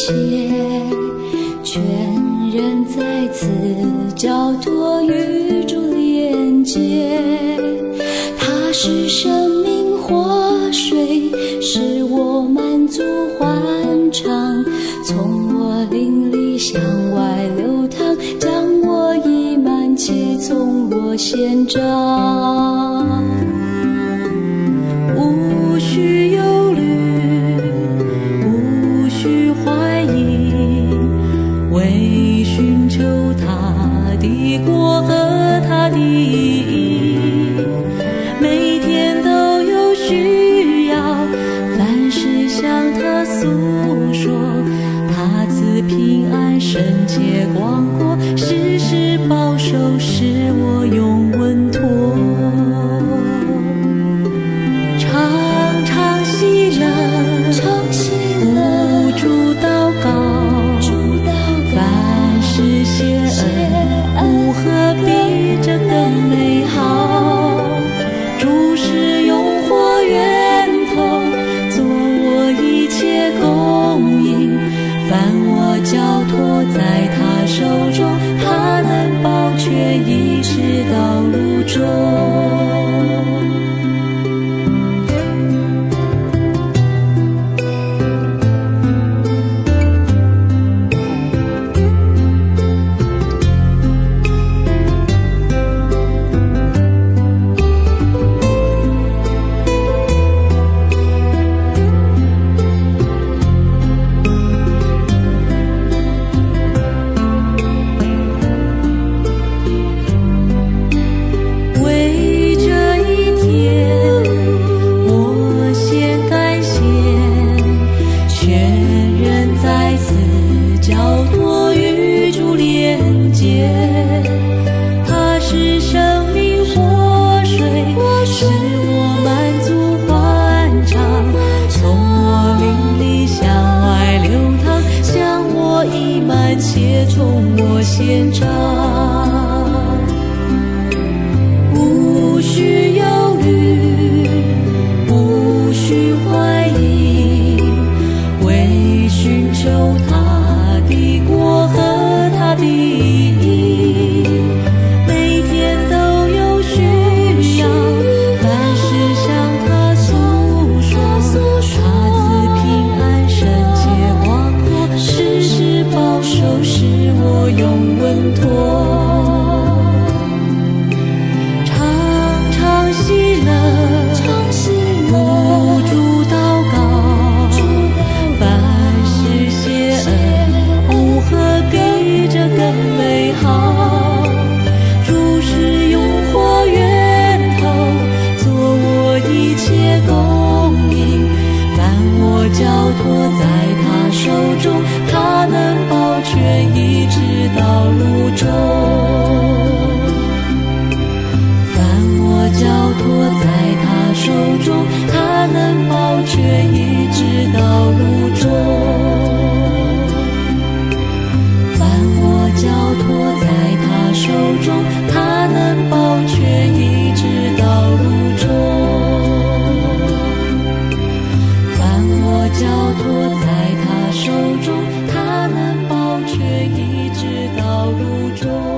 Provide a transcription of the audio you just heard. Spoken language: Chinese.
谢，全人在此交托与主连结。他是生命活水，使我满足欢畅，从我灵里向外流淌，将我溢满且从我献上。无需忧虑，无需怀疑，为寻求他的国和他的义，每天都有需要，凡事向他诉说，他赐平安圣洁广阔，时时保守，使我永稳妥。常常喜乐，无主祷告，凡事谢恩，无何比这更美好。主是永活源头，做我一切供应，凡我交托在他手中，他能保全一直到路中。他是生命活水，使我满足欢畅，从我灵里向外流淌，将我溢满且从我献上。无需忧虑，无需怀疑，为寻求他的国和他的义，每天都有需要，凡事向他诉说，他赐平安圣洁广阔，时时保守，使我永稳妥。常常喜乐，无主祷告，凡事谢恩，无何比这更美好。主是永活源头，做我一切供应，凡我交托在他手中，他能保全一直到路中。凡我交托在他手中，他能保全一直到路中。凡我交托在他手中，他能保全一直到路中。凡我交托在他手中，他能保全一直到路中。